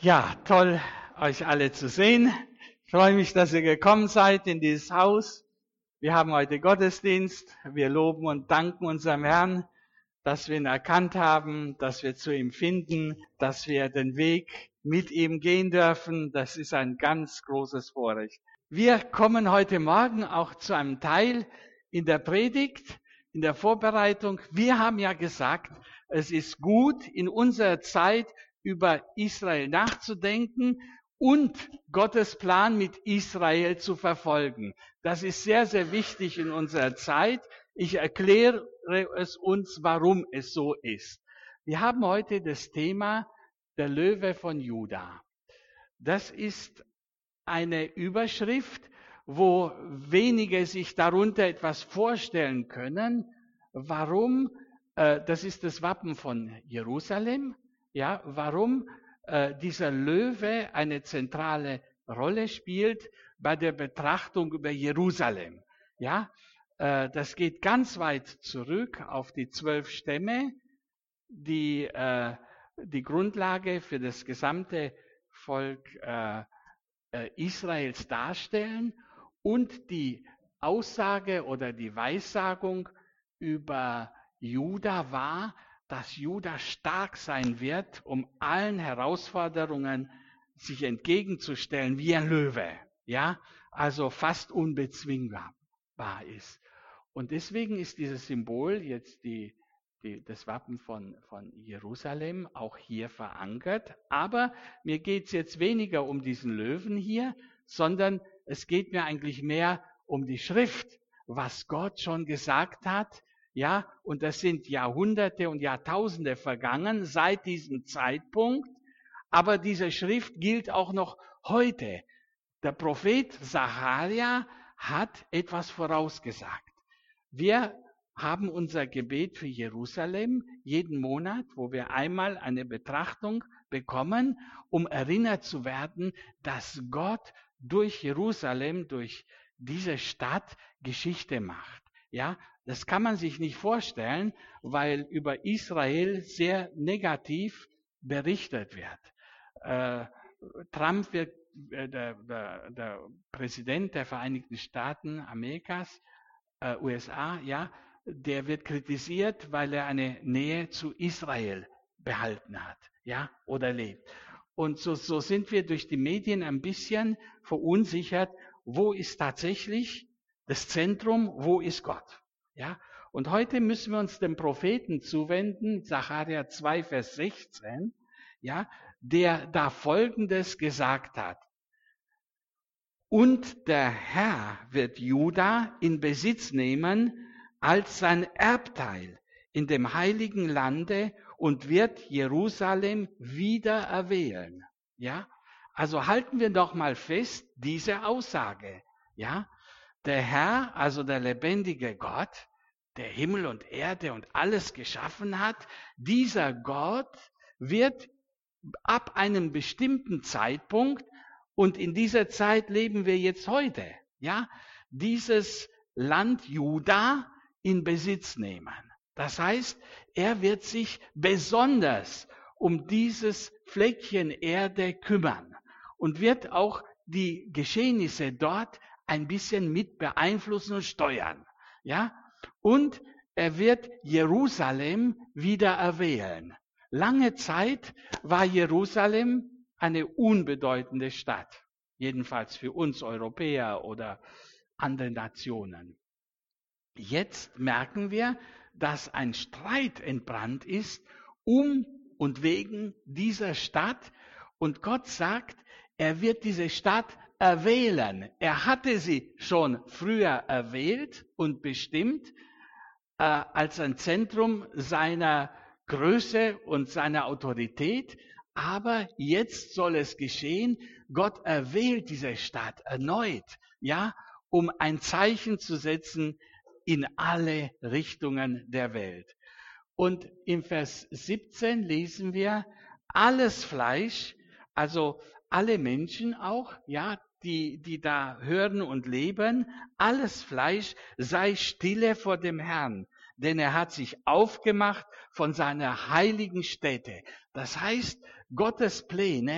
Ja, toll, euch alle zu sehen. Ich freue mich, dass ihr gekommen seid in dieses Haus. Wir haben heute Gottesdienst. Wir loben und danken unserem Herrn, dass wir ihn erkannt haben, dass wir zu ihm finden, dass wir den Weg mit ihm gehen dürfen. Das ist ein ganz großes Vorrecht. Wir kommen heute Morgen auch zu einem Teil in der Predigt, in der Vorbereitung. Wir haben ja gesagt, es ist gut, in unserer Zeit über Israel nachzudenken und Gottes Plan mit Israel zu verfolgen. Das ist sehr, sehr wichtig in unserer Zeit. Ich erkläre es uns, warum es so ist. Wir haben heute das Thema der Löwe von Juda. Das ist eine Überschrift, wo wenige sich darunter etwas vorstellen können. Warum? Das ist das Wappen von Jerusalem. Ja, warum dieser Löwe eine zentrale Rolle spielt bei der Betrachtung über Jerusalem. Ja, das geht ganz weit zurück auf die 12 Stämme, die die Grundlage für das gesamte Volk Israels darstellen und die Aussage oder die Weissagung über Juda war, dass Juda stark sein wird, um allen Herausforderungen sich entgegenzustellen, wie ein Löwe, ja, also fast unbezwingbar ist. Und deswegen ist dieses Symbol jetzt das Wappen von Jerusalem auch hier verankert. Aber mir geht es jetzt weniger um diesen Löwen hier, sondern es geht mir eigentlich mehr um die Schrift, was Gott schon gesagt hat. Ja, und das sind Jahrhunderte und Jahrtausende vergangen seit diesem Zeitpunkt. Aber diese Schrift gilt auch noch heute. Der Prophet Sacharja hat etwas vorausgesagt. Wir haben unser Gebet für Jerusalem jeden Monat, wo wir einmal eine Betrachtung bekommen, um erinnert zu werden, dass Gott durch Jerusalem, durch diese Stadt Geschichte macht. Ja, das kann man sich nicht vorstellen, weil über Israel sehr negativ berichtet wird. Trump wird, der Präsident der Vereinigten Staaten Amerikas, USA, ja, der wird kritisiert, weil er eine Nähe zu Israel behalten hat, ja, oder lebt. Und so sind wir durch die Medien ein bisschen verunsichert, wo ist tatsächlich das Zentrum, wo ist Gott? Ja, und heute müssen wir uns dem Propheten zuwenden, Sacharja 2, Vers 16, ja, der da Folgendes gesagt hat. Und der Herr wird Juda in Besitz nehmen als sein Erbteil in dem heiligen Lande und wird Jerusalem wieder erwählen. Ja, also halten wir doch mal fest, diese Aussage. Ja, der Herr, also der lebendige Gott, der Himmel und Erde und alles geschaffen hat, dieser Gott wird ab einem bestimmten Zeitpunkt, und in dieser Zeit leben wir jetzt heute, ja, dieses Land Juda in Besitz nehmen. Das heißt, er wird sich besonders um dieses Fleckchen Erde kümmern und wird auch die Geschehnisse dort ein bisschen mit beeinflussen und steuern. Ja? Und er wird Jerusalem wieder erwählen. Lange Zeit war Jerusalem eine unbedeutende Stadt, jedenfalls für uns Europäer oder andere Nationen. Jetzt merken wir, dass ein Streit entbrannt ist um und wegen dieser Stadt. Und Gott sagt, er wird diese Stadt erwählen. Er hatte sie schon früher erwählt und bestimmt als ein Zentrum seiner Größe und seiner Autorität. Aber jetzt soll es geschehen. Gott erwählt diese Stadt erneut, ja, um ein Zeichen zu setzen in alle Richtungen der Welt. Und im Vers 17 lesen wir, alles Fleisch, also alle Menschen auch, ja, die da hören und leben, alles Fleisch sei stille vor dem Herrn, denn er hat sich aufgemacht von seiner heiligen Stätte. Das heißt, Gottes Pläne,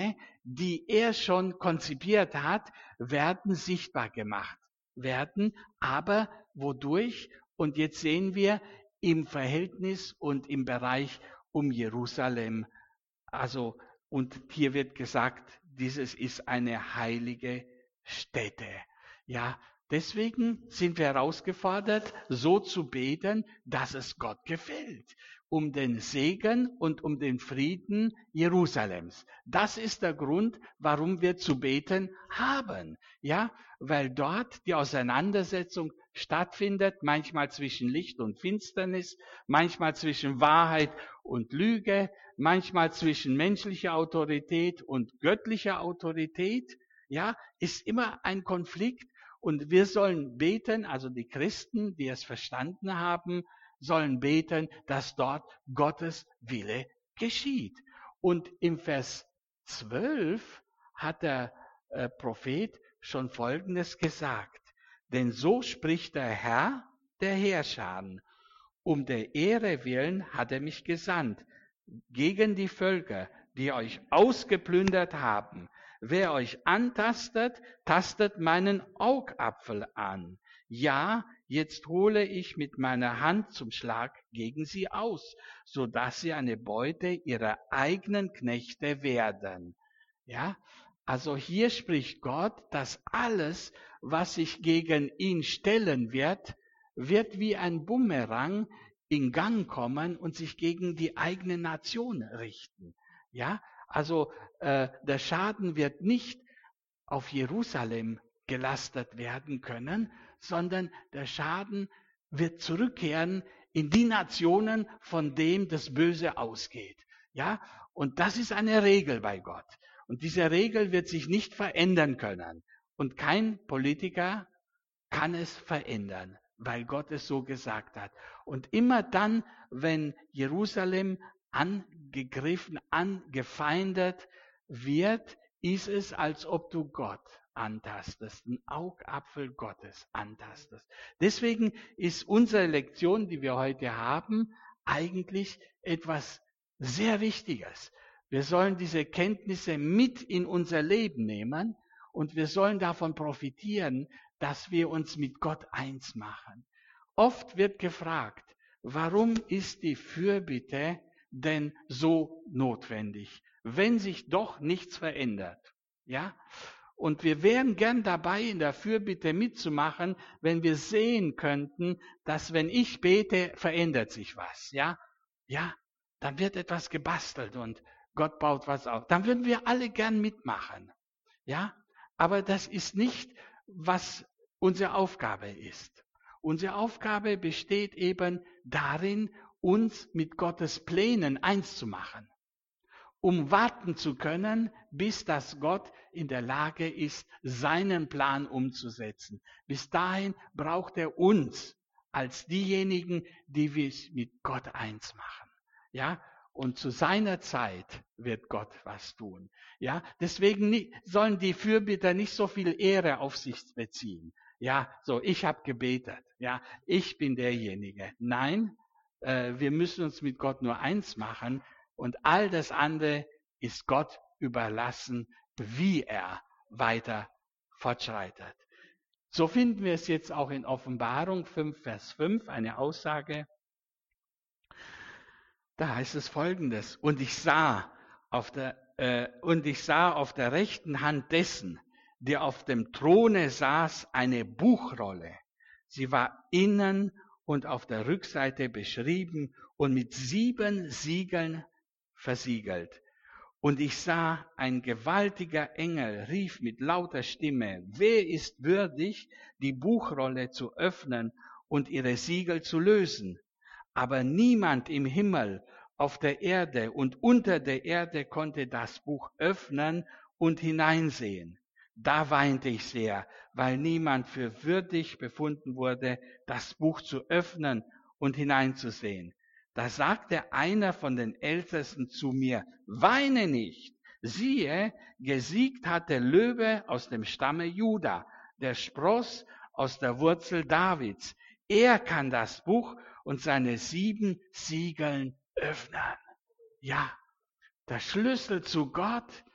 die er schon konzipiert hat, werden sichtbar gemacht werden. Aber wodurch? Und jetzt sehen wir im Verhältnis und im Bereich um Jerusalem. Also, und hier wird gesagt, dieses ist eine heilige Stätte. Ja, deswegen sind wir herausgefordert, so zu beten, dass es Gott gefällt. Um den Segen und um den Frieden Jerusalems. Das ist der Grund, warum wir zu beten haben. Ja, weil dort die Auseinandersetzung stattfindet, manchmal zwischen Licht und Finsternis, manchmal zwischen Wahrheit und Lüge, manchmal zwischen menschlicher Autorität und göttlicher Autorität. Ja, ist immer ein Konflikt. Und wir sollen beten, also die Christen, die es verstanden haben, sollen beten, dass dort Gottes Wille geschieht. Und im Vers 12 hat der Prophet schon Folgendes gesagt. Denn so spricht der Herr der Heerscharen. Um der Ehre willen hat er mich gesandt, gegen die Völker, die euch ausgeplündert haben. Wer euch antastet, tastet meinen Augapfel an. Ja, jetzt hole ich mit meiner Hand zum Schlag gegen sie aus, so dass sie eine Beute ihrer eigenen Knechte werden. Ja, also hier spricht Gott, dass alles, was sich gegen ihn stellen wird, wird wie ein Bumerang in Gang kommen und sich gegen die eigene Nation richten. Ja, also der Schaden wird nicht auf Jerusalem gelastet werden können, sondern der Schaden wird zurückkehren in die Nationen, von dem das Böse ausgeht. Ja, und das ist eine Regel bei Gott. Und diese Regel wird sich nicht verändern können. Und kein Politiker kann es verändern, weil Gott es so gesagt hat. Und immer dann, wenn Jerusalem angegriffen, angefeindet wird, ist es, als ob du Gott antastest, einen Augapfel Gottes antastest. Deswegen ist unsere Lektion, die wir heute haben, eigentlich etwas sehr Wichtiges. Wir sollen diese Kenntnisse mit in unser Leben nehmen und wir sollen davon profitieren, dass wir uns mit Gott eins machen. Oft wird gefragt, warum ist die Fürbitte denn so notwendig, wenn sich doch nichts verändert? Ja? Und wir wären gern dabei, in der Fürbitte mitzumachen, wenn wir sehen könnten, dass wenn ich bete, verändert sich was. Ja? Ja, dann wird etwas gebastelt und Gott baut was auf. Dann würden wir alle gern mitmachen. Ja? Aber das ist nicht, was unsere Aufgabe ist. Unsere Aufgabe besteht eben darin, uns mit Gottes Plänen eins zu machen, um warten zu können, bis das Gott in der Lage ist, seinen Plan umzusetzen. Bis dahin braucht er uns als diejenigen, die wir mit Gott eins machen. Ja? Und zu seiner Zeit wird Gott was tun. Ja, deswegen sollen die Fürbitter nicht so viel Ehre auf sich beziehen. Ja, so, ich habe gebetet. Ja, ich bin derjenige. Nein, wir müssen uns mit Gott nur eins machen und all das andere ist Gott überlassen, wie er weiter fortschreitet. So finden wir es jetzt auch in Offenbarung 5, Vers 5, eine Aussage. Da heißt es Folgendes: Und ich sah auf der rechten Hand dessen, der auf dem Throne saß, eine Buchrolle. Sie war innen und auf der Rückseite beschrieben und mit 7 Siegeln versiegelt. Und ich sah, ein gewaltiger Engel rief mit lauter Stimme: Wer ist würdig, die Buchrolle zu öffnen und ihre Siegel zu lösen? Aber niemand im Himmel, auf der Erde und unter der Erde konnte das Buch öffnen und hineinsehen. Da weinte ich sehr, weil niemand für würdig befunden wurde, das Buch zu öffnen und hineinzusehen. Da sagte einer von den Ältesten zu mir: Weine nicht. Siehe, gesiegt hat der Löwe aus dem Stamme Juda, der Spross aus der Wurzel Davids. Er kann das Buch und seine 7 Siegeln öffnen. Ja, der Schlüssel zu Gott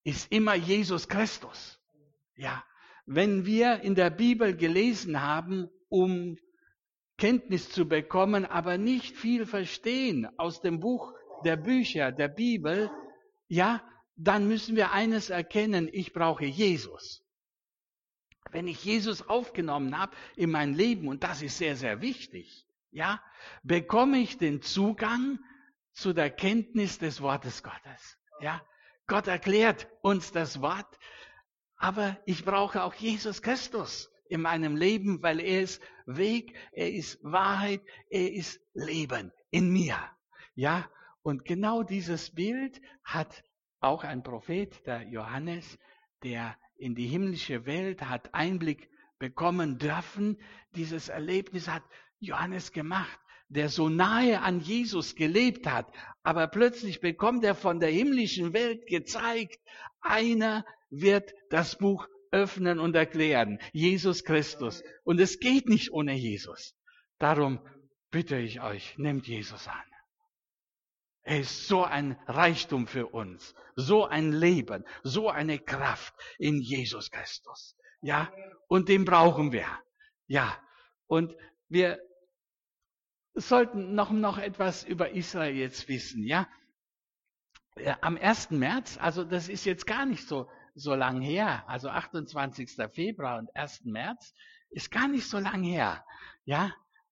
ist immer Jesus Christus. Ja, wenn wir in der Bibel gelesen haben, um Kenntnis zu bekommen, aber nicht viel verstehen aus dem Buch der Bücher der Bibel, ja, dann müssen wir eines erkennen, ich brauche Jesus. Wenn ich Jesus aufgenommen habe in mein Leben, und das ist sehr, sehr wichtig, ja, bekomme ich den Zugang zu der Kenntnis des Wortes Gottes. Ja, Gott erklärt uns das Wort, aber ich brauche auch Jesus Christus in meinem Leben, weil er ist Weg, er ist Wahrheit, er ist Leben in mir. Ja, und genau dieses Bild hat auch ein Prophet, der Johannes, der in die himmlische Welt hat Einblick bekommen dürfen. Dieses Erlebnis hat Johannes gemacht, der so nahe an Jesus gelebt hat, aber plötzlich bekommt er von der himmlischen Welt gezeigt, einer wird das Buch öffnen und erklären, Jesus Christus. Und es geht nicht ohne Jesus. Darum bitte ich euch, nehmt Jesus an. Er ist so ein Reichtum für uns, so ein Leben, so eine Kraft in Jesus Christus. Ja, und den brauchen wir. Ja, und wir sollten noch etwas über Israel jetzt wissen. Ja, am 1. März, also das ist jetzt gar nicht so lang her, also 28. Februar und 1. März ist gar nicht so lang her. Ja,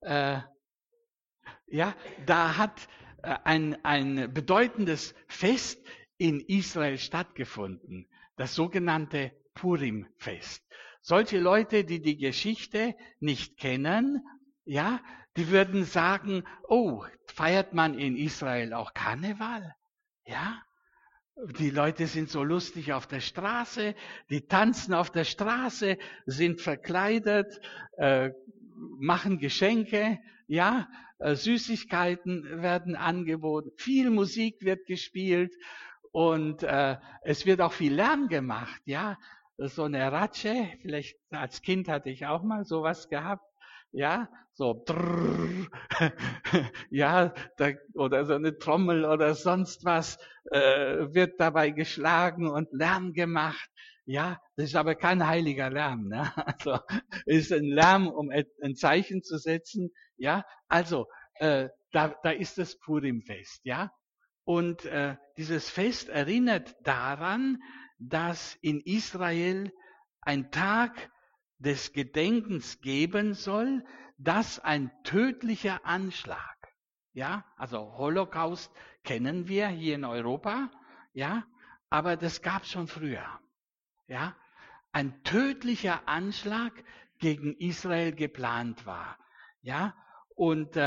ja, da hat ein bedeutendes Fest in Israel stattgefunden, das sogenannte Purim-Fest. Solche Leute, die die Geschichte nicht kennen, ja, die würden sagen, oh, feiert man in Israel auch Karneval? Ja, die Leute sind so lustig auf der Straße, die tanzen auf der Straße, sind verkleidet, machen Geschenke, ja, Süßigkeiten werden angeboten, viel Musik wird gespielt und es wird auch viel Lärm gemacht, ja. So eine Ratsche, vielleicht als Kind hatte ich auch mal sowas gehabt, ja, so drrr, ja, oder so eine Trommel oder sonst was wird dabei geschlagen und Lärm gemacht. Ja, das ist aber kein heiliger Lärm, ne? Also ist ein Lärm, um ein Zeichen zu setzen. Ja, also da ist das Purimfest, ja. Und dieses Fest erinnert daran, dass in Israel ein Tag des Gedenkens geben soll, dass ein tödlicher Anschlag, ja, also Holocaust kennen wir hier in Europa, ja, aber das gab es schon früher, ja, ein tödlicher Anschlag gegen Israel geplant war, ja, und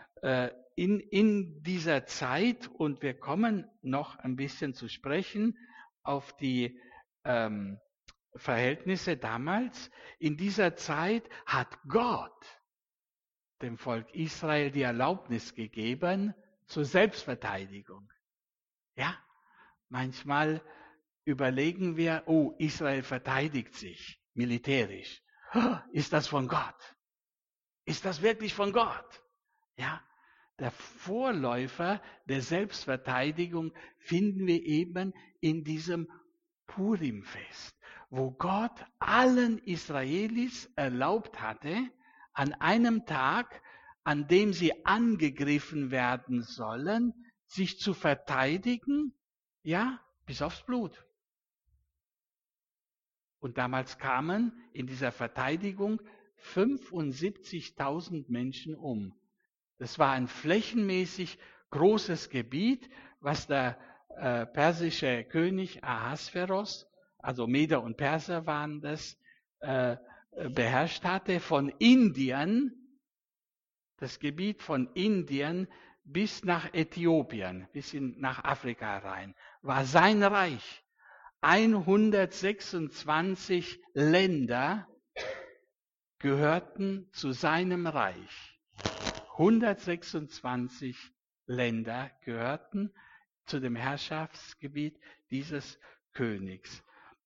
in dieser Zeit, und wir kommen noch ein bisschen zu sprechen auf die Verhältnisse damals, in dieser Zeit hat Gott dem Volk Israel die Erlaubnis gegeben zur Selbstverteidigung. Ja, manchmal überlegen wir, oh, Israel verteidigt sich militärisch. Ist das von Gott? Ist das wirklich von Gott? Ja, der Vorläufer der Selbstverteidigung finden wir eben in diesem Purimfest, wo Gott allen Israelis erlaubt hatte, an einem Tag, an dem sie angegriffen werden sollen, sich zu verteidigen, ja, bis aufs Blut. Und damals kamen in dieser Verteidigung 75.000 Menschen um. Das war ein flächenmäßig großes Gebiet, was der persische König Ahasveros, also Meder und Perser waren das, beherrscht hatte, von Indien, das Gebiet von Indien bis nach Äthiopien, bis nach Afrika rein, war sein Reich. 126 Länder gehörten zu seinem Reich. 126 Länder gehörten zu dem Herrschaftsgebiet dieses Königs.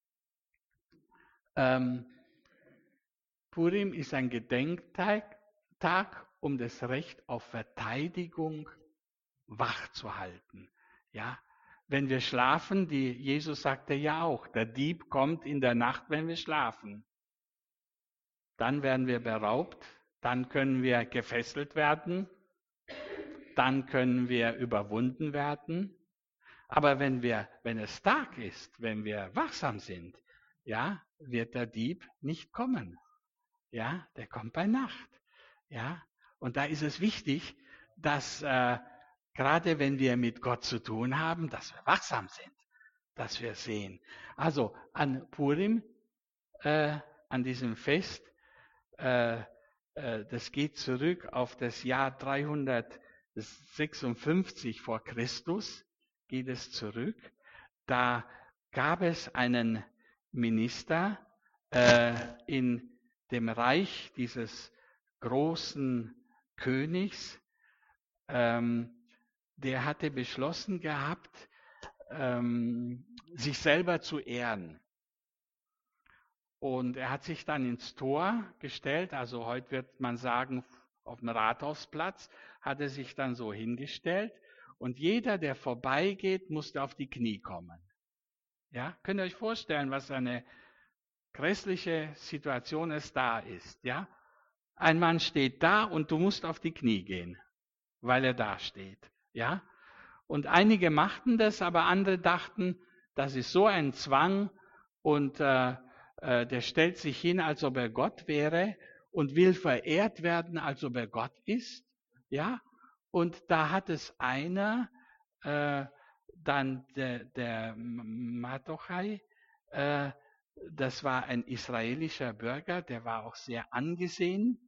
Purim ist ein Gedenktag, um das Recht auf Verteidigung wachzuhalten. Ja, wenn wir schlafen, Jesus sagte ja auch, der Dieb kommt in der Nacht, wenn wir schlafen. Dann werden wir beraubt, dann können wir gefesselt werden, dann können wir überwunden werden. Aber wenn es Tag ist, wenn wir wachsam sind, ja, wird der Dieb nicht kommen. Ja, der kommt bei Nacht. Ja, und da ist es wichtig, dass gerade wenn wir mit Gott zu tun haben, dass wir wachsam sind, dass wir sehen. Also an Purim, an diesem Fest, das geht zurück auf das Jahr 356 vor Christus, geht es zurück. Da gab es einen Minister in dem Reich dieses großen Königs, der hatte beschlossen gehabt, sich selber zu ehren. Und er hat sich dann ins Tor gestellt, also heute wird man sagen, auf dem Rathausplatz, hat er sich dann so hingestellt und jeder, der vorbeigeht, musste auf die Knie kommen. Ja, könnt ihr euch vorstellen, was eine grässliche Situation es da ist, ja? Ein Mann steht da und du musst auf die Knie gehen, weil er da steht, ja? Und einige machten das, aber andere dachten, das ist so ein Zwang und der stellt sich hin, als ob er Gott wäre und will verehrt werden, als ob er Gott ist, ja? Und da hat es einer, dann der Mardochai, das war ein israelischer Bürger, der war auch sehr angesehen,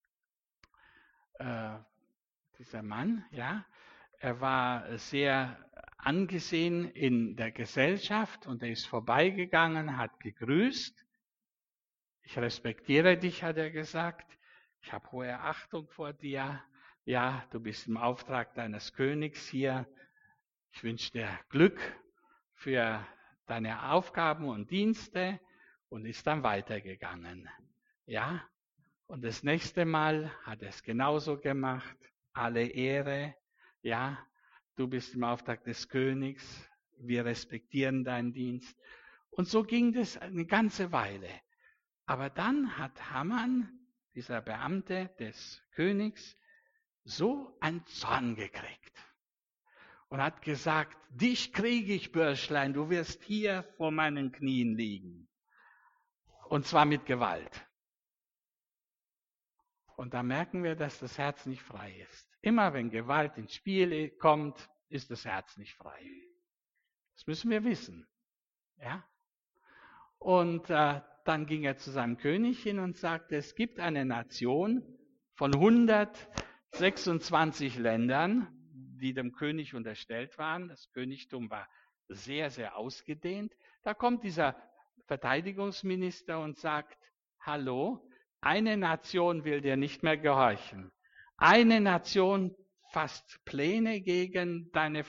dieser Mann, ja, er war sehr angesehen in der Gesellschaft und er ist vorbeigegangen, hat gegrüßt. Ich respektiere dich, hat er gesagt. Ich habe hohe Achtung vor dir. Ja, du bist im Auftrag deines Königs hier. Ich wünsche dir Glück für deine Aufgaben und Dienste und ist dann weitergegangen. Ja, und das nächste Mal hat er es genauso gemacht. Alle Ehre. Ja, du bist im Auftrag des Königs. Wir respektieren deinen Dienst. Und so ging das eine ganze Weile. Aber dann hat Haman, dieser Beamte des Königs, so einen Zorn gekriegt und hat gesagt, dich kriege ich, Bürschlein, du wirst hier vor meinen Knien liegen. Und zwar mit Gewalt. Und da merken wir, dass das Herz nicht frei ist. Immer wenn Gewalt ins Spiel kommt, ist das Herz nicht frei. Das müssen wir wissen. Ja? Und dann ging er zu seinem König hin und sagte, es gibt eine Nation von 126 Ländern, die dem König unterstellt waren. Das Königtum war sehr, sehr ausgedehnt. Da kommt dieser Verteidigungsminister und sagt, hallo, eine Nation will dir nicht mehr gehorchen. Eine Nation fasst Pläne gegen deine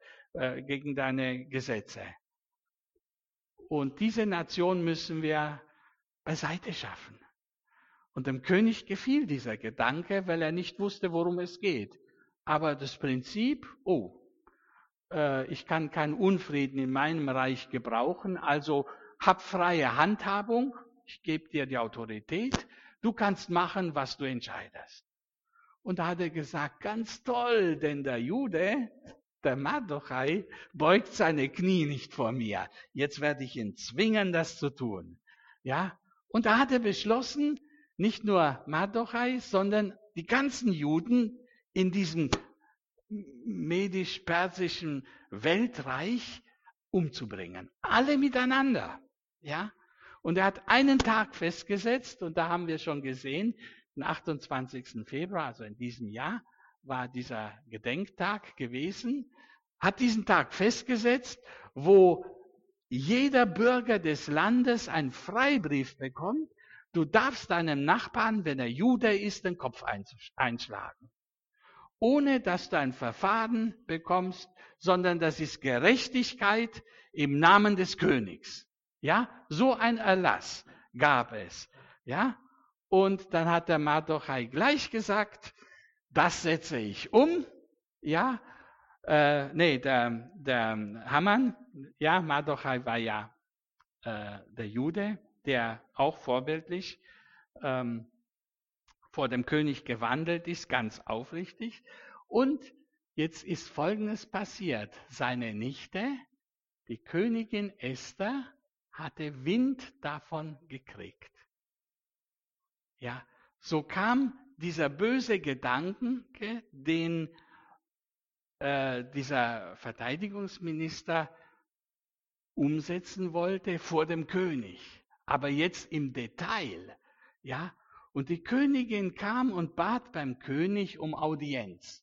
Gesetze. Und diese Nation müssen wir beiseite schaffen. Und dem König gefiel dieser Gedanke, weil er nicht wusste, worum es geht. Aber das Prinzip, ich kann keinen Unfrieden in meinem Reich gebrauchen, also hab freie Handhabung, ich gebe dir die Autorität, du kannst machen, was du entscheidest. Und da hat er gesagt, ganz toll, denn der Jude, der Mardochai, beugt seine Knie nicht vor mir. Jetzt werde ich ihn zwingen, das zu tun. Ja? Und da hat er beschlossen, nicht nur Mardochai, sondern die ganzen Juden in diesem medisch-persischen Weltreich umzubringen. Alle miteinander. Ja? Und er hat einen Tag festgesetzt, und da haben wir schon gesehen, den 28. Februar, also in diesem Jahr, war dieser Gedenktag gewesen, hat diesen Tag festgesetzt, wo jeder Bürger des Landes einen Freibrief bekommt, du darfst deinem Nachbarn, wenn er Jude ist, den Kopf einschlagen. Ohne dass du ein Verfahren bekommst, sondern das ist Gerechtigkeit im Namen des Königs. Ja, so ein Erlass gab es. Ja, und dann hat der Mardochai gleich gesagt, das setze ich um. Ja, der Haman, ja, Mardochai war ja der Jude, der auch vorbildlich vor dem König gewandelt ist, ganz aufrichtig. Und jetzt ist Folgendes passiert. Seine Nichte, die Königin Esther, hatte Wind davon gekriegt. Ja, so kam dieser böse Gedanke, den dieser Verteidigungsminister umsetzen wollte vor dem König. Aber jetzt im Detail. Ja, und die Königin kam und bat beim König um Audienz.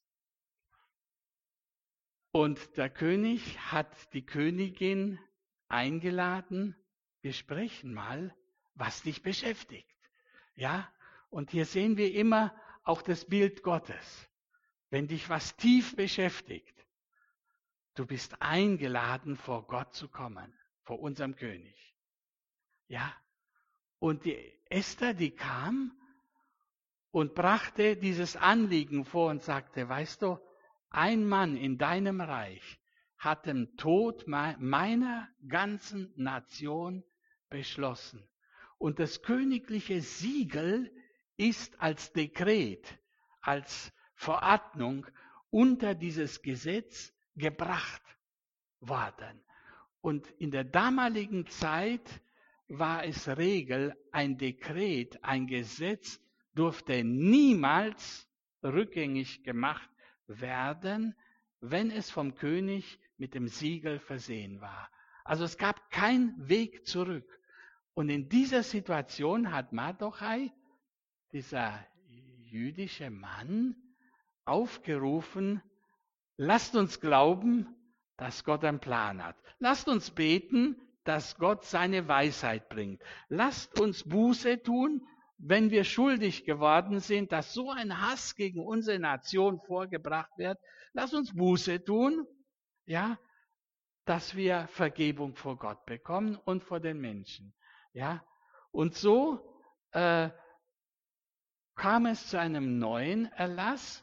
Und der König hat die Königin eingeladen, wir sprechen mal, was dich beschäftigt. Ja, und hier sehen wir immer auch das Bild Gottes. Wenn dich was tief beschäftigt, du bist eingeladen, vor Gott zu kommen, vor unserem König. Ja, und die Esther, die kam und brachte dieses Anliegen vor und sagte, weißt du, ein Mann in deinem Reich hat den Tod meiner ganzen Nation beschlossen. Und das königliche Siegel ist als Dekret, als Verordnung unter dieses Gesetz gebracht worden. Und in der damaligen Zeit war es Regel, ein Dekret, ein Gesetz durfte niemals rückgängig gemacht werden, wenn es vom König mit dem Siegel versehen war. Also es gab keinen Weg zurück. Und in dieser Situation hat Mardochai, dieser jüdische Mann, aufgerufen, lasst uns glauben, dass Gott einen Plan hat. Lasst uns beten, dass Gott seine Weisheit bringt. Lasst uns Buße tun, wenn wir schuldig geworden sind, dass so ein Hass gegen unsere Nation vorgebracht wird. Lasst uns Buße tun, ja, dass wir Vergebung vor Gott bekommen und vor den Menschen. Ja, und so kam es zu einem neuen Erlass,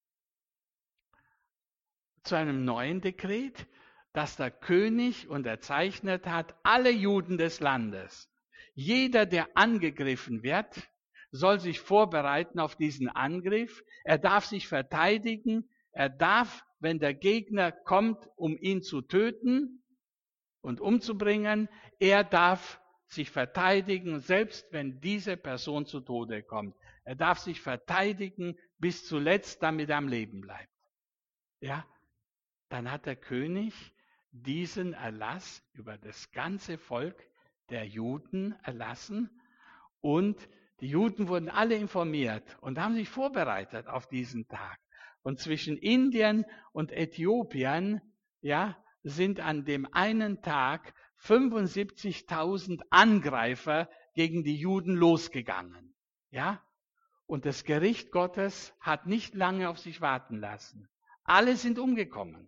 zu einem neuen Dekret, das der König unterzeichnet hat, alle Juden des Landes. Jeder, der angegriffen wird, soll sich vorbereiten auf diesen Angriff. Er darf sich verteidigen. Er darf, wenn der Gegner kommt, um ihn zu töten und umzubringen, er darf sich verteidigen, selbst wenn diese Person zu Tode kommt. Er darf sich verteidigen bis zuletzt, damit er am Leben bleibt. Ja, dann hat der König diesen Erlass über das ganze Volk der Juden erlassen und die Juden wurden alle informiert und haben sich vorbereitet auf diesen Tag. Und zwischen Indien und Äthiopien, ja, sind an dem einen Tag 75.000 Angreifer gegen die Juden losgegangen. Ja, und das Gericht Gottes hat nicht lange auf sich warten lassen. Alle sind umgekommen.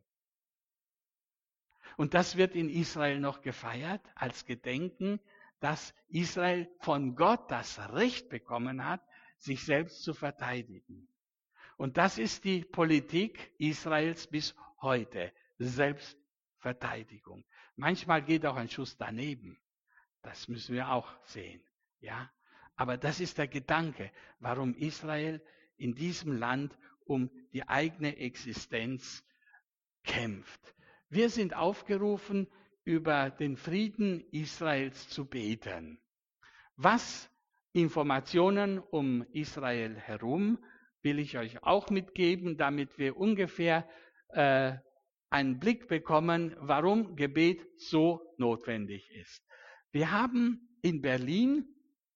Und das wird in Israel noch gefeiert als Gedenken, dass Israel von Gott das Recht bekommen hat, sich selbst zu verteidigen. Und das ist die Politik Israels bis heute, Selbstverteidigung. Manchmal geht auch ein Schuss daneben. Das müssen wir auch sehen. Ja? Aber das ist der Gedanke, warum Israel in diesem Land um die eigene Existenz kämpft. Wir sind aufgerufen, über den Frieden Israels zu beten. Was Informationen um Israel herum will ich euch auch mitgeben, damit wir ungefähr einen Blick bekommen, warum Gebet so notwendig ist. Wir haben in Berlin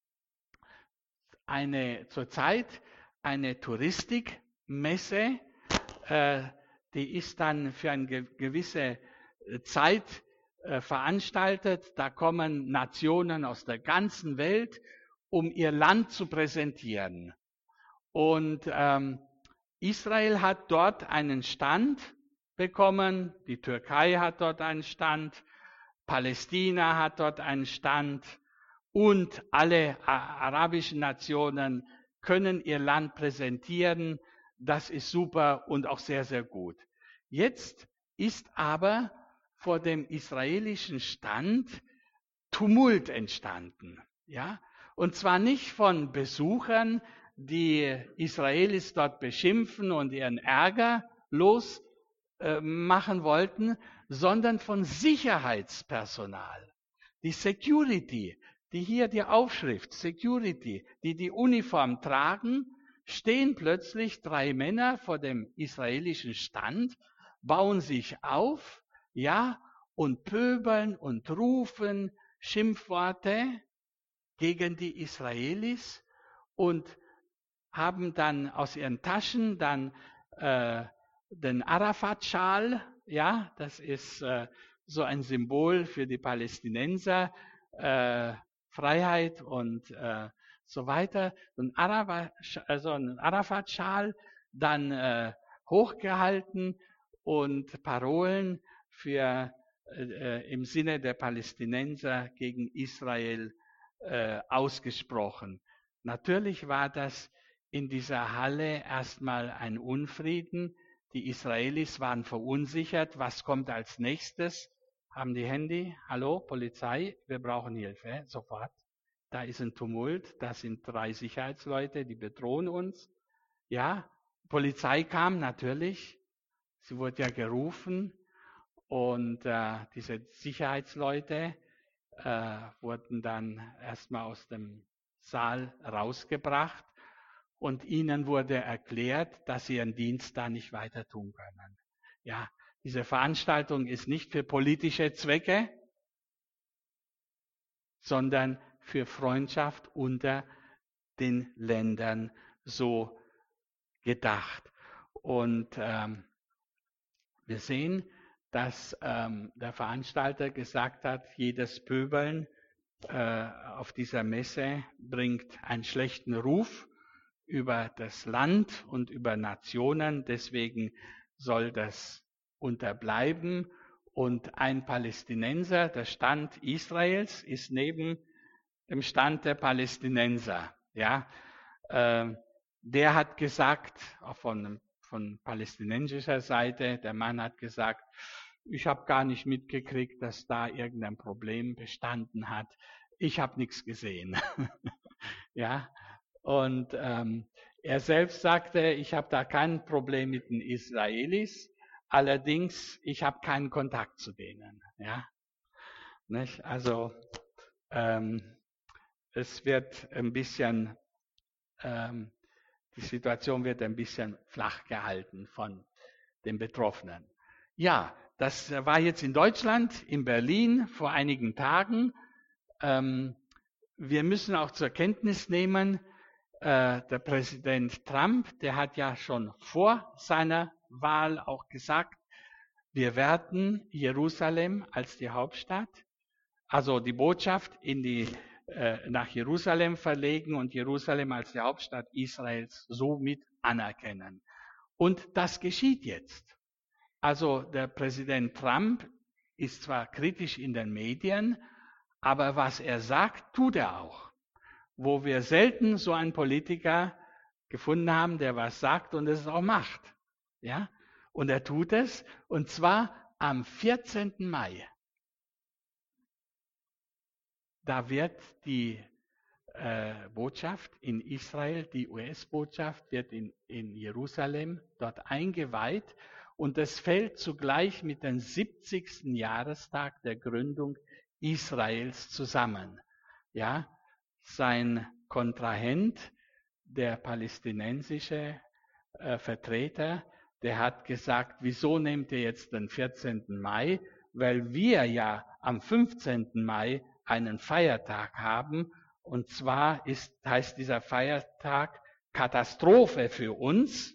zurzeit eine Touristikmesse, die ist dann für eine gewisse Zeit veranstaltet. Da kommen Nationen aus der ganzen Welt, um ihr Land zu präsentieren. Und Israel hat dort einen Stand bekommen, die Türkei hat dort einen Stand, Palästina hat dort einen Stand und alle arabischen Nationen können ihr Land präsentieren. Das ist super und auch sehr, sehr gut. Jetzt ist aber vor dem israelischen Stand Tumult entstanden. Ja? Und zwar nicht von Besuchern, die Israelis dort beschimpfen und ihren Ärger losmachen wollten, sondern von Sicherheitspersonal. Die Security, die hier die Aufschrift Security, die die Uniform tragen, stehen plötzlich 3 Männer vor dem israelischen Stand, bauen sich auf, ja, und pöbeln und rufen Schimpfworte gegen die Israelis und haben dann aus ihren Taschen dann den Arafat-Schal, ja, das ist so ein Symbol für die Palästinenser, Freiheit und so weiter, ein Arafat-Schal, dann hochgehalten und Parolen für im Sinne der Palästinenser gegen Israel ausgesprochen. Natürlich war das in dieser Halle erstmal ein Unfrieden. Die Israelis waren verunsichert. Was kommt als nächstes? Haben die Handy? Hallo, Polizei, wir brauchen Hilfe, sofort. Da ist ein Tumult, da sind 3 Sicherheitsleute, die bedrohen uns. Ja, Polizei kam natürlich. Sie wurde ja gerufen. Und diese Sicherheitsleute wurden dann erstmal aus dem Saal rausgebracht und ihnen wurde erklärt, dass sie ihren Dienst da nicht weiter tun können. Ja, diese Veranstaltung ist nicht für politische Zwecke, sondern für Freundschaft unter den Ländern so gedacht. Und wir sehen, dass der Veranstalter gesagt hat, jedes Pöbeln auf dieser Messe bringt einen schlechten Ruf über das Land und über Nationen. Deswegen soll das unterbleiben. Und ein Palästinenser, der Stand Israels, ist neben dem Stand der Palästinenser. Ja, der hat gesagt, auch von palästinensischer Seite, der Mann hat gesagt, ich habe gar nicht mitgekriegt, dass da irgendein Problem bestanden hat. Ich habe nichts gesehen. Ja, und er selbst sagte, ich habe da kein Problem mit den Israelis, allerdings ich habe keinen Kontakt zu denen. Ja, nicht? Also es wird ein bisschen die Situation wird ein bisschen flach gehalten von den Betroffenen. Ja, das war jetzt in Deutschland, in Berlin vor einigen Tagen. Wir müssen auch zur Kenntnis nehmen, der Präsident Trump, der hat ja schon vor seiner Wahl auch gesagt, wir werden Jerusalem als die Hauptstadt, also die Botschaft nach Jerusalem verlegen und Jerusalem als die Hauptstadt Israels somit anerkennen. Und das geschieht jetzt. Also der Präsident Trump ist zwar kritisch in den Medien, aber was er sagt, tut er auch. Wo wir selten so einen Politiker gefunden haben, der was sagt und es auch macht. Ja? Und er tut es, und zwar am 14. Mai. Da wird die Botschaft in Israel, die US-Botschaft wird in Jerusalem dort eingeweiht und es fällt zugleich mit dem 70. Jahrestag der Gründung Israels zusammen. Ja, sein Kontrahent, der palästinensische Vertreter, der hat gesagt, wieso nehmt ihr jetzt den 14. Mai? Weil wir ja am 15. Mai einen Feiertag haben. Und zwar heißt dieser Feiertag Katastrophe für uns,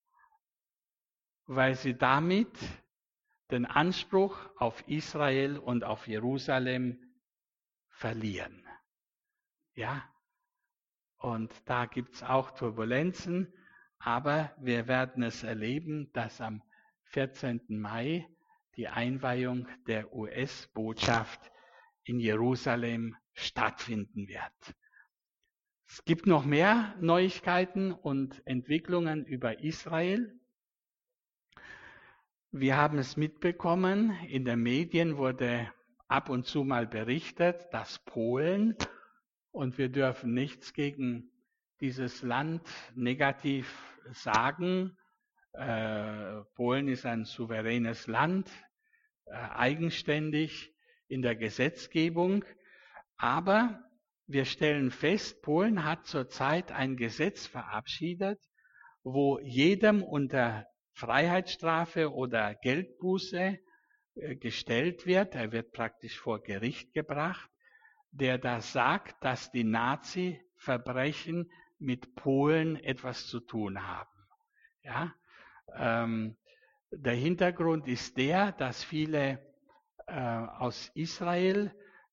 weil sie damit den Anspruch auf Israel und auf Jerusalem verlieren. Ja, und da gibt's auch Turbulenzen, aber wir werden es erleben, dass am 14. Mai die Einweihung der US-Botschaft in Jerusalem stattfinden wird. Es gibt noch mehr Neuigkeiten und Entwicklungen über Israel. Wir haben es mitbekommen, in den Medien wurde ab und zu mal berichtet, dass Polen, und wir dürfen nichts gegen dieses Land negativ sagen, Polen ist ein souveränes Land, eigenständig in der Gesetzgebung, aber wir stellen fest, Polen hat zurzeit ein Gesetz verabschiedet, wo jedem unter Freiheitsstrafe oder Geldbuße gestellt wird, er wird praktisch vor Gericht gebracht, der da sagt, dass die Nazi-Verbrechen mit Polen etwas zu tun haben. Ja? Der Hintergrund ist der, dass viele aus Israel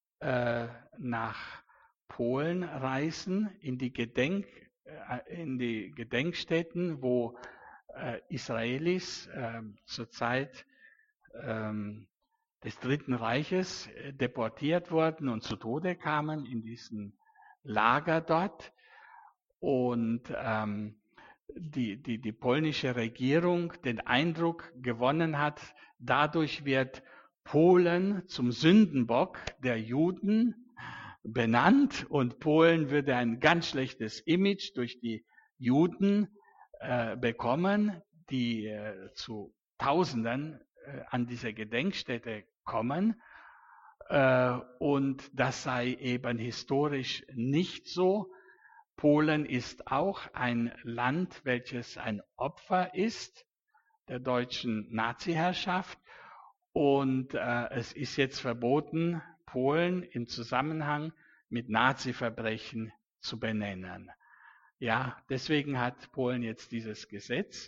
nach Polen reisen, in die Gedenkstätten, wo Israelis zur Zeit des Dritten Reiches deportiert wurden und zu Tode kamen in diesen Lager dort. Und die polnische Regierung den Eindruck gewonnen hat, dadurch wird Polen zum Sündenbock der Juden benannt und Polen würde ein ganz schlechtes Image durch die Juden bekommen, die zu Tausenden an diese Gedenkstätte kommen. Und das sei eben historisch nicht so. Polen ist auch ein Land, welches ein Opfer ist der deutschen Nazi-Herrschaft. Und es ist jetzt verboten, Polen im Zusammenhang mit Nazi-Verbrechen zu benennen. Ja, deswegen hat Polen jetzt dieses Gesetz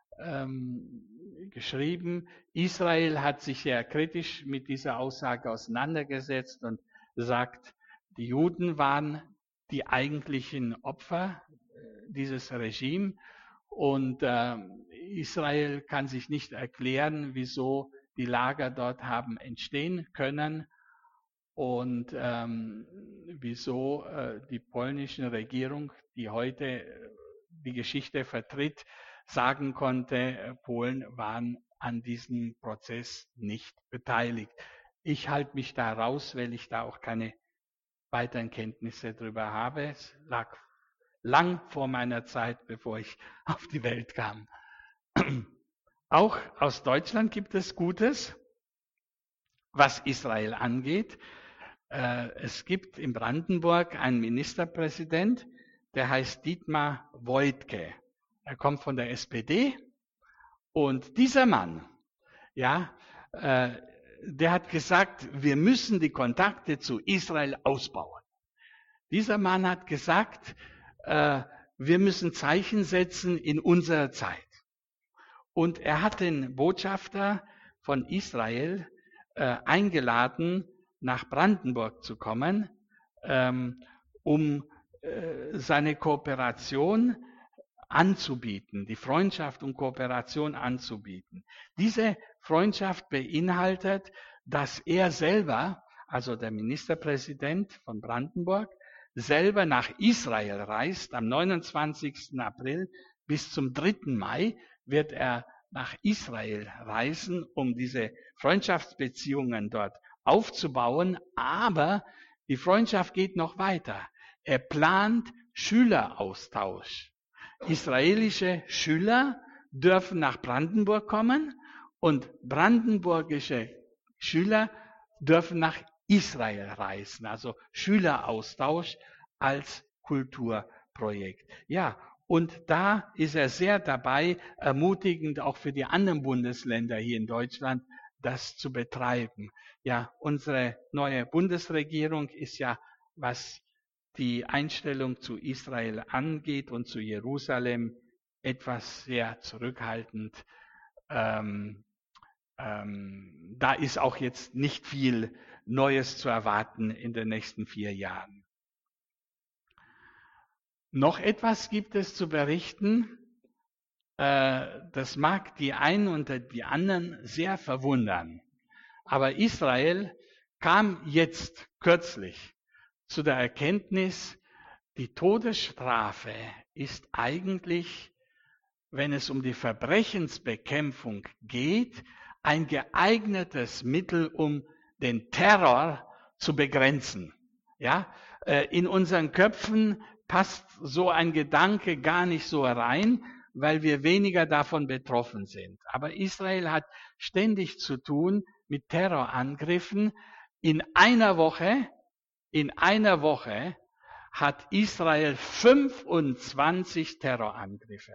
geschrieben. Israel hat sich sehr kritisch mit dieser Aussage auseinandergesetzt und sagt, die Juden waren die eigentlichen Opfer dieses Regimes und Israel kann sich nicht erklären, wieso die Lager dort haben entstehen können und wieso die polnische Regierung, die heute die Geschichte vertritt, sagen konnte, Polen waren an diesem Prozess nicht beteiligt. Ich halte mich da raus, weil ich da auch keine weiteren Kenntnisse darüber habe. Es lag lang vor meiner Zeit, bevor ich auf die Welt kam. Auch aus Deutschland gibt es Gutes, was Israel angeht. Es gibt in Brandenburg einen Ministerpräsident, der heißt Dietmar Woidke. Er kommt von der SPD und dieser Mann, ja, der hat gesagt, wir müssen die Kontakte zu Israel ausbauen. Dieser Mann hat gesagt, wir müssen Zeichen setzen in unserer Zeit. Und er hat den Botschafter von Israel eingeladen, nach Brandenburg zu kommen, um seine Kooperation anzubieten, die Freundschaft und Kooperation anzubieten. Diese Freundschaft beinhaltet, dass er selber, also der Ministerpräsident von Brandenburg, selber nach Israel reist. Am 29. April bis zum 3. Mai wird er nach Israel reisen, um diese Freundschaftsbeziehungen dort aufzubauen. Aber die Freundschaft geht noch weiter. Er plant Schüleraustausch. Israelische Schüler dürfen nach Brandenburg kommen und brandenburgische Schüler dürfen nach Israel reisen. Also Schüleraustausch als Kulturprojekt. Ja, und da ist er sehr dabei, ermutigend auch für die anderen Bundesländer hier in Deutschland, das zu betreiben. Ja, unsere neue Bundesregierung ist ja, was die Einstellung zu Israel angeht und zu Jerusalem, etwas sehr zurückhaltend. Da ist auch jetzt nicht viel Neues zu erwarten in den nächsten 4 Jahren. Noch etwas gibt es zu berichten. Das mag die einen und die anderen sehr verwundern. Aber Israel kam jetzt kürzlich zu der Erkenntnis, die Todesstrafe ist eigentlich wenn es um die Verbrechensbekämpfung geht, ein geeignetes Mittel, um den Terror zu begrenzen. Ja, in unseren Köpfen passt so ein Gedanke gar nicht so rein, weil wir weniger davon betroffen sind. Aber Israel hat ständig zu tun mit Terrorangriffen. In einer Woche hat Israel 25 Terrorangriffe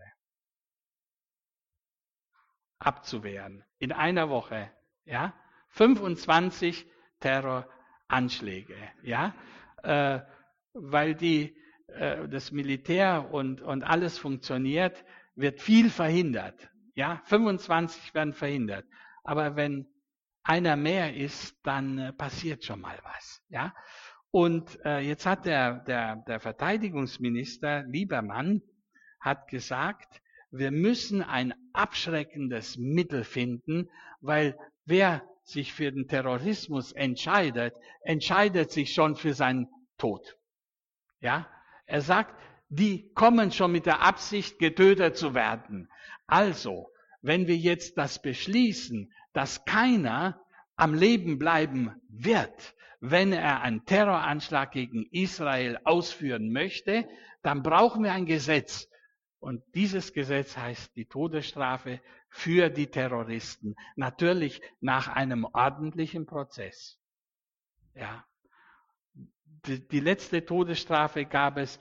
abzuwehren. In einer Woche, ja, 25 Terroranschläge, ja, weil das Militär und alles funktioniert, wird viel verhindert, ja, 25 werden verhindert. Aber wenn einer mehr ist, dann passiert schon mal was, ja. Und jetzt hat der Verteidigungsminister Liebermann hat gesagt, wir müssen ein abschreckendes Mittel finden, weil wer sich für den Terrorismus entscheidet sich schon für seinen Tod. Ja, er sagt, die kommen schon mit der Absicht, getötet zu werden. Also, wenn wir jetzt das beschließen, dass keiner am Leben bleiben wird, wenn er einen Terroranschlag gegen Israel ausführen möchte, dann brauchen wir ein Gesetz. Und dieses Gesetz heißt die Todesstrafe für die Terroristen. Natürlich nach einem ordentlichen Prozess. Ja. Die letzte Todesstrafe gab es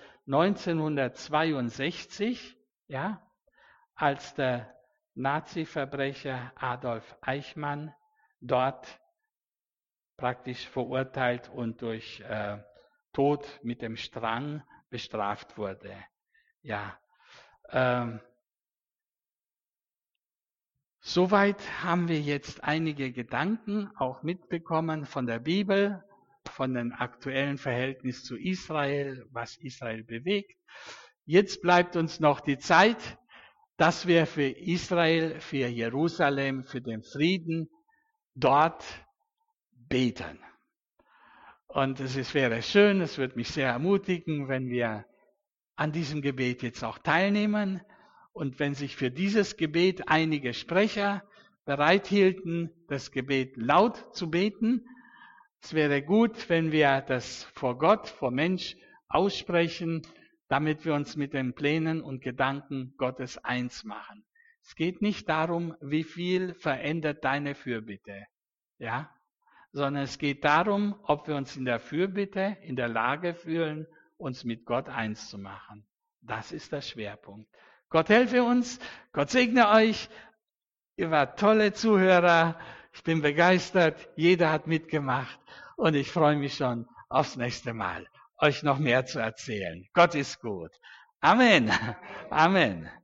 1962, ja, als der Nazi-Verbrecher Adolf Eichmann dort praktisch verurteilt und durch Tod mit dem Strang bestraft wurde. Ja. Soweit haben wir jetzt einige Gedanken auch mitbekommen von der Bibel, von dem aktuellen Verhältnis zu Israel, was Israel bewegt. Jetzt bleibt uns noch die Zeit, dass wir für Israel, für Jerusalem, für den Frieden dort beten. Und wäre schön, es würde mich sehr ermutigen, wenn wir an diesem Gebet jetzt auch teilnehmen und wenn sich für dieses Gebet einige Sprecher bereithielten, das Gebet laut zu beten. Es wäre gut, wenn wir das vor Gott, vor Mensch aussprechen, damit wir uns mit den Plänen und Gedanken Gottes eins machen. Es geht nicht darum, wie viel verändert deine Fürbitte, ja, sondern es geht darum, ob wir uns in der Fürbitte in der Lage fühlen, uns mit Gott eins zu machen. Das ist der Schwerpunkt. Gott helfe uns, Gott segne euch. Ihr wart tolle Zuhörer. Ich bin begeistert. Jeder hat mitgemacht. Und ich freue mich schon aufs nächste Mal, euch noch mehr zu erzählen. Gott ist gut. Amen. Amen.